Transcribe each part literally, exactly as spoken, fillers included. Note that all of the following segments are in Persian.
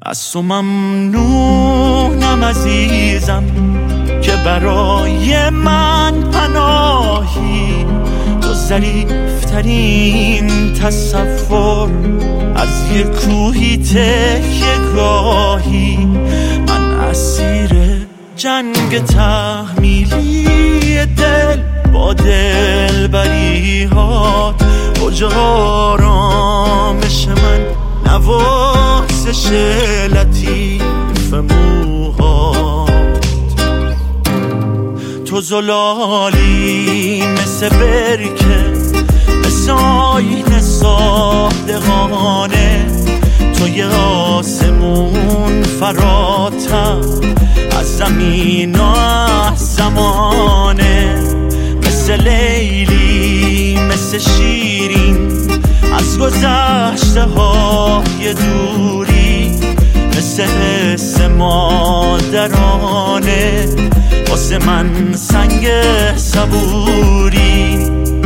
از تو ممنونم عزیزم که برای من پناهی، تو ظریفترین تصور از یک کوهی تکیه گاهی. من اسیر جنگ تحمیلی دل با دلبری هات، اوج آرامش من نوازش لطیف موهات. تو زلالی مثل برکه، مثل آینه صادقانه، تو یه آسمون فراتر از زمین و از زمانه، مثل لیلی مثل شیرین از گذشته های دوری، مثل حس مادرانه واسه من سنگ صبوری.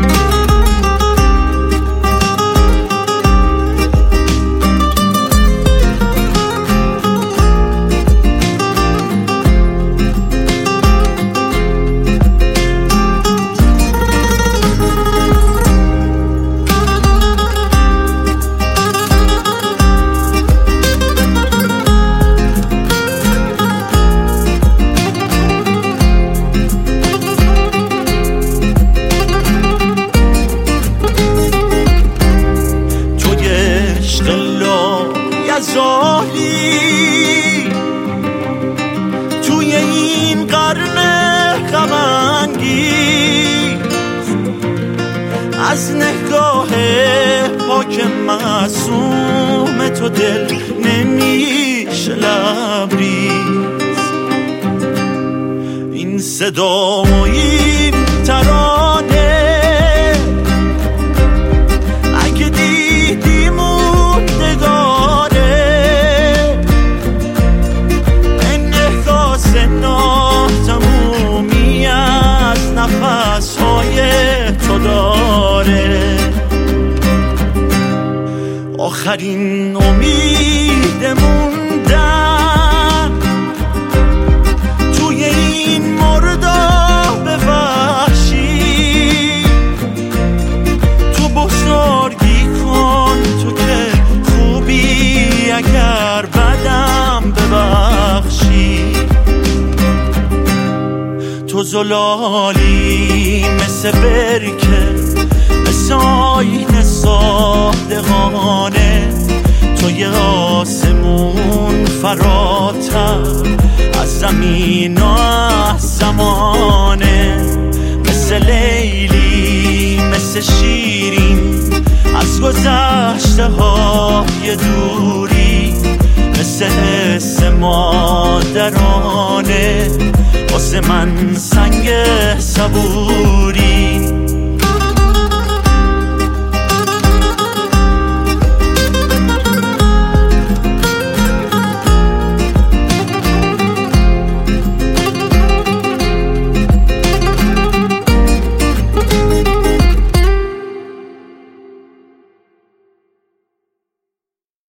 زاهی توی این قرن غم انگیز، از نگاه پاک معصوم تو دل نمیشه لبریز. این صدا و این ترانه اگه دیدی موندگاره، ناتمومی از نفس های تو داره. آخرین امید موندن توی این مرداب وحشی، تو بزرگی کن تو که خوبی، اگر بدم ببخشی. تو زلالی مثل برکه، مثل آینه صادقانه، تو یه آسمون فراتر از زمین و از زمانه، مثل لیلی مثل شیرین از گذشته های دوری، مثل حس مادرانه واسه من سنگ صبور.